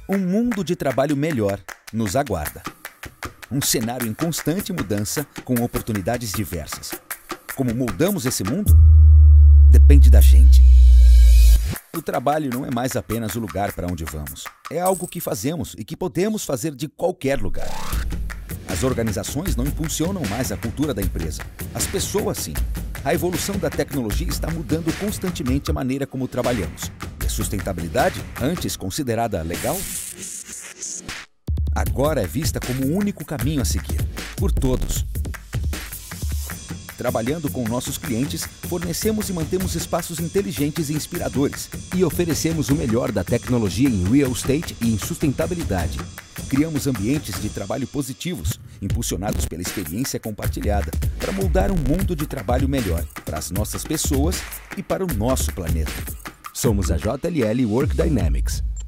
Um mundo de trabalho melhor nos aguarda. Um cenário em constante mudança com oportunidades diversas. Como moldamos esse mundo? Depende da gente. O trabalho não é mais apenas o lugar para onde vamos. É algo que fazemos e que podemos fazer de qualquer lugar. As organizações não impulsionam mais a cultura da empresa. As pessoas sim. A evolução da tecnologia está mudando constantemente a maneira como trabalhamos. E a sustentabilidade, antes considerada legal, agora é vista como o único caminho a seguir, por todos. Trabalhando com nossos clientes, fornecemos e mantemos espaços inteligentes e inspiradores e oferecemos o melhor da tecnologia em real estate e em sustentabilidade. Criamos ambientes de trabalho positivos, impulsionados pela experiência compartilhada, para moldar um mundo de trabalho melhor para as nossas pessoas e para o nosso planeta. Somos a JLL Work Dynamics.